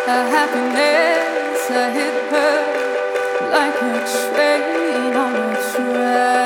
Her happiness, I hit her like a train on a track.